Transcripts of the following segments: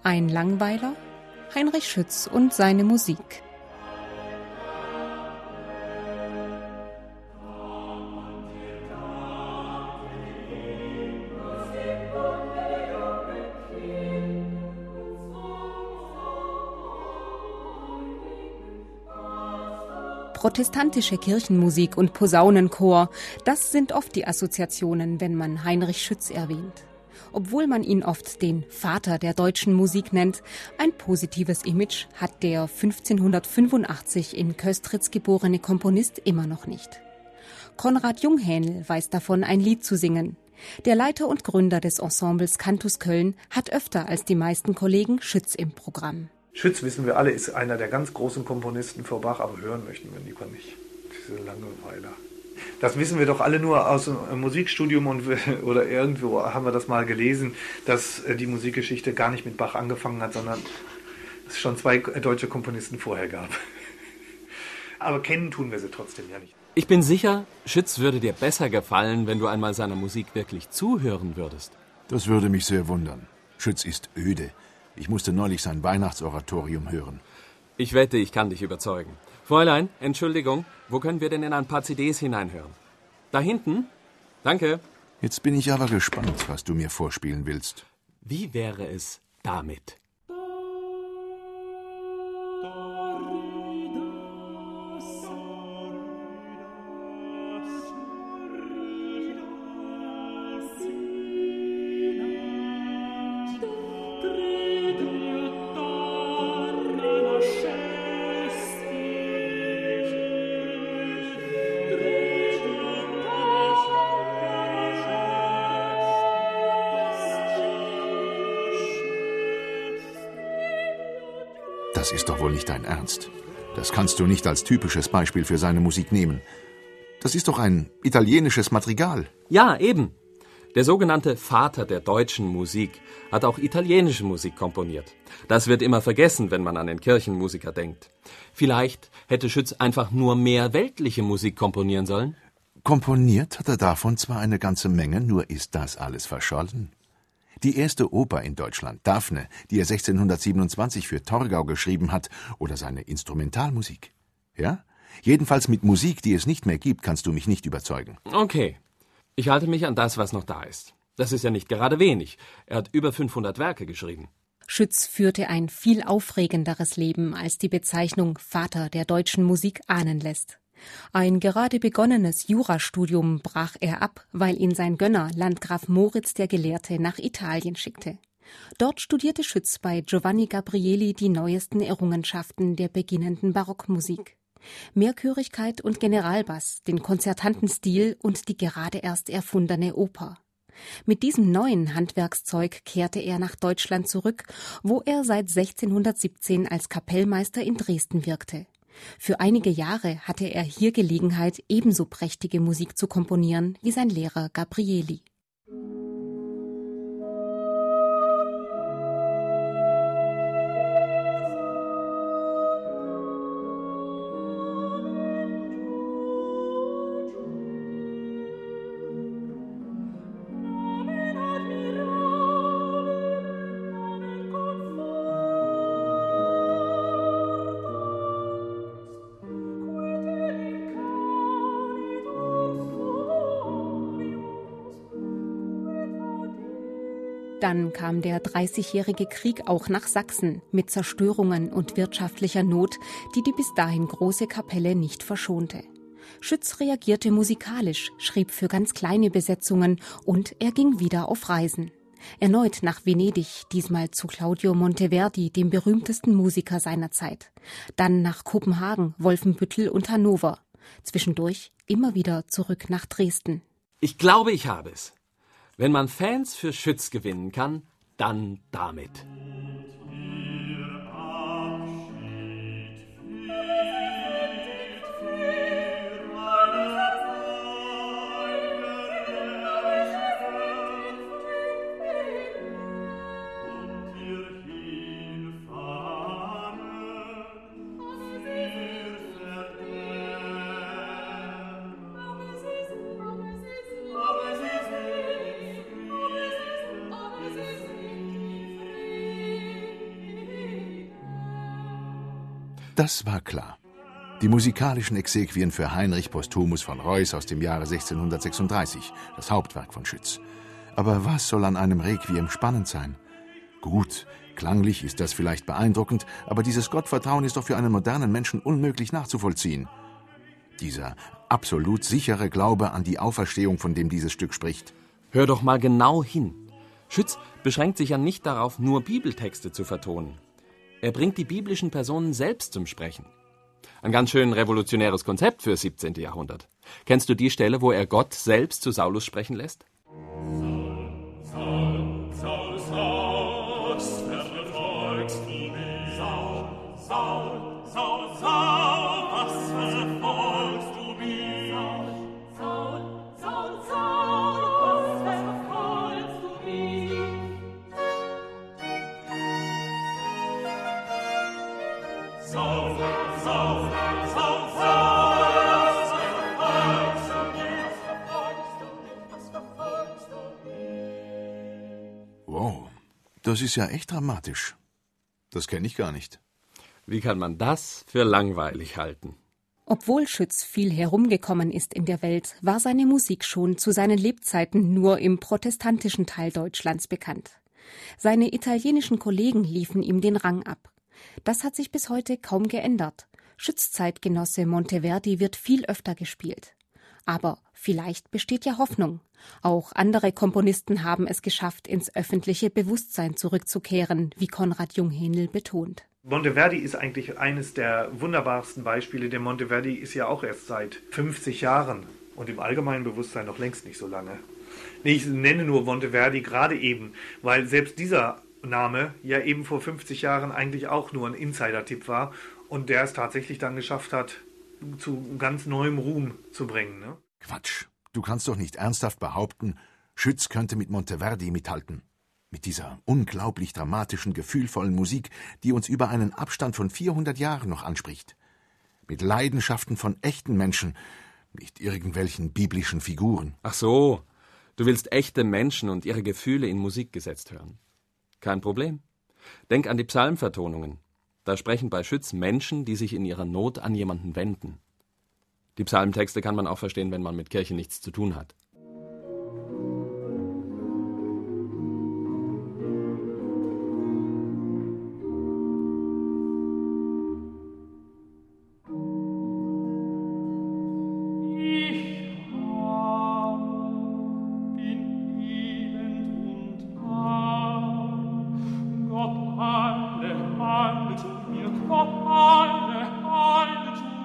Ein Langweiler, Heinrich Schütz und seine Musik. Protestantische Kirchenmusik und Posaunenchor, das sind oft die Assoziationen, wenn man Heinrich Schütz erwähnt. Obwohl man ihn oft den Vater der deutschen Musik nennt, ein positives Image hat der 1585 in Köstritz geborene Komponist immer noch nicht. Konrad Junghänel weiß davon, ein Lied zu singen. Der Leiter und Gründer des Ensembles Cantus Köln hat öfter als die meisten Kollegen Schütz im Programm. Schütz, wissen wir alle, ist einer der ganz großen Komponisten vor Bach, aber hören möchten wir lieber nicht. Diese Langweiler. Das wissen wir doch alle nur aus dem Musikstudium oder irgendwo haben wir das mal gelesen, dass die Musikgeschichte gar nicht mit Bach angefangen hat, sondern es schon 2 deutsche Komponisten vorher gab. Aber kennen tun wir sie trotzdem ja nicht. Ich bin sicher, Schütz würde dir besser gefallen, wenn du einmal seiner Musik wirklich zuhören würdest. Das würde mich sehr wundern. Schütz ist öde. Ich musste neulich sein Weihnachtsoratorium hören. Ich wette, ich kann dich überzeugen. Fräulein, Entschuldigung, wo können wir denn in ein paar CDs hineinhören? Da hinten? Danke. Jetzt bin ich aber gespannt, was du mir vorspielen willst. Wie wäre es damit? Das ist doch wohl nicht dein Ernst. Das kannst du nicht als typisches Beispiel für seine Musik nehmen. Das ist doch ein italienisches Madrigal. Ja, eben. Der sogenannte Vater der deutschen Musik hat auch italienische Musik komponiert. Das wird immer vergessen, wenn man an den Kirchenmusiker denkt. Vielleicht hätte Schütz einfach nur mehr weltliche Musik komponieren sollen? Komponiert hat er davon zwar eine ganze Menge, nur ist das alles verschollen. Die erste Oper in Deutschland, Daphne, die er 1627 für Torgau geschrieben hat, oder seine Instrumentalmusik. Ja? Jedenfalls mit Musik, die es nicht mehr gibt, kannst du mich nicht überzeugen. Okay. Ich halte mich an das, was noch da ist. Das ist ja nicht gerade wenig. Er hat über 500 Werke geschrieben. Schütz führte ein viel aufregenderes Leben, als die Bezeichnung Vater der deutschen Musik ahnen lässt. Ein gerade begonnenes Jurastudium brach er ab, weil ihn sein Gönner, Landgraf Moritz der Gelehrte, nach Italien schickte. Dort studierte Schütz bei Giovanni Gabrieli die neuesten Errungenschaften der beginnenden Barockmusik. Mehrchörigkeit und Generalbass, den konzertanten Stil und die gerade erst erfundene Oper. Mit diesem neuen Handwerkszeug kehrte er nach Deutschland zurück, wo er seit 1617 als Kapellmeister in Dresden wirkte. Für einige Jahre hatte er hier Gelegenheit, ebenso prächtige Musik zu komponieren wie sein Lehrer Gabrieli. Dann kam der 30-jährige Krieg auch nach Sachsen mit Zerstörungen und wirtschaftlicher Not, die die bis dahin große Kapelle nicht verschonte. Schütz reagierte musikalisch, schrieb für ganz kleine Besetzungen und er ging wieder auf Reisen. Erneut nach Venedig, diesmal zu Claudio Monteverdi, dem berühmtesten Musiker seiner Zeit. Dann nach Kopenhagen, Wolfenbüttel und Hannover. Zwischendurch immer wieder zurück nach Dresden. Ich glaube, ich habe es. Wenn man Fans für Schütz gewinnen kann, dann damit. Das war klar. Die musikalischen Exequien für Heinrich Posthumus von Reuß aus dem Jahre 1636, das Hauptwerk von Schütz. Aber was soll an einem Requiem spannend sein? Gut, klanglich ist das vielleicht beeindruckend, aber dieses Gottvertrauen ist doch für einen modernen Menschen unmöglich nachzuvollziehen. Dieser absolut sichere Glaube an die Auferstehung, von dem dieses Stück spricht. Hör doch mal genau hin. Schütz beschränkt sich ja nicht darauf, nur Bibeltexte zu vertonen. Er bringt die biblischen Personen selbst zum Sprechen. Ein ganz schön revolutionäres Konzept für das 17. Jahrhundert. Kennst du die Stelle, wo er Gott selbst zu Saulus sprechen lässt? Saul, Saul, Saul, was verfolgst du mich? Saul, Saul, Saul, Saul, was verfolgst du mich? Saul, Saul, Saul, was verfolgst du mich? Saul, Saul, Saul, Saul, was verfolgst du mich? Was verfolgst du mich? Wow, das ist ja echt dramatisch. Das kenne ich gar nicht. Wie kann man das für langweilig halten? Obwohl Schütz viel herumgekommen ist in der Welt, war seine Musik schon zu seinen Lebzeiten nur im protestantischen Teil Deutschlands bekannt. Seine italienischen Kollegen liefen ihm den Rang ab. Das hat sich bis heute kaum geändert. Schütz-Zeitgenosse Monteverdi wird viel öfter gespielt. Aber vielleicht besteht ja Hoffnung. Auch andere Komponisten haben es geschafft, ins öffentliche Bewusstsein zurückzukehren, wie Konrad Junghänel betont. Monteverdi ist eigentlich eines der wunderbarsten Beispiele, denn Monteverdi ist ja auch erst seit 50 Jahren und im allgemeinen Bewusstsein noch längst nicht so lange. Ich nenne nur Monteverdi gerade eben, weil selbst dieser Name ja eben vor 50 Jahren eigentlich auch nur ein Insider-Tipp war und der es tatsächlich dann geschafft hat, zu ganz neuem Ruhm zu bringen. Ne? Quatsch, du kannst doch nicht ernsthaft behaupten, Schütz könnte mit Monteverdi mithalten. Mit dieser unglaublich dramatischen, gefühlvollen Musik, die uns über einen Abstand von 400 Jahren noch anspricht. Mit Leidenschaften von echten Menschen, nicht irgendwelchen biblischen Figuren. Ach so, du willst echte Menschen und ihre Gefühle in Musik gesetzt hören. Kein Problem. Denk an die Psalmvertonungen. Da sprechen bei Schütz Menschen, die sich in ihrer Not an jemanden wenden. Die Psalmtexte kann man auch verstehen, wenn man mit Kirche nichts zu tun hat.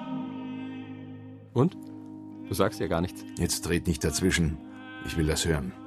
Und? Du sagst ja gar nichts. Jetzt tret nicht dazwischen. Ich will das hören.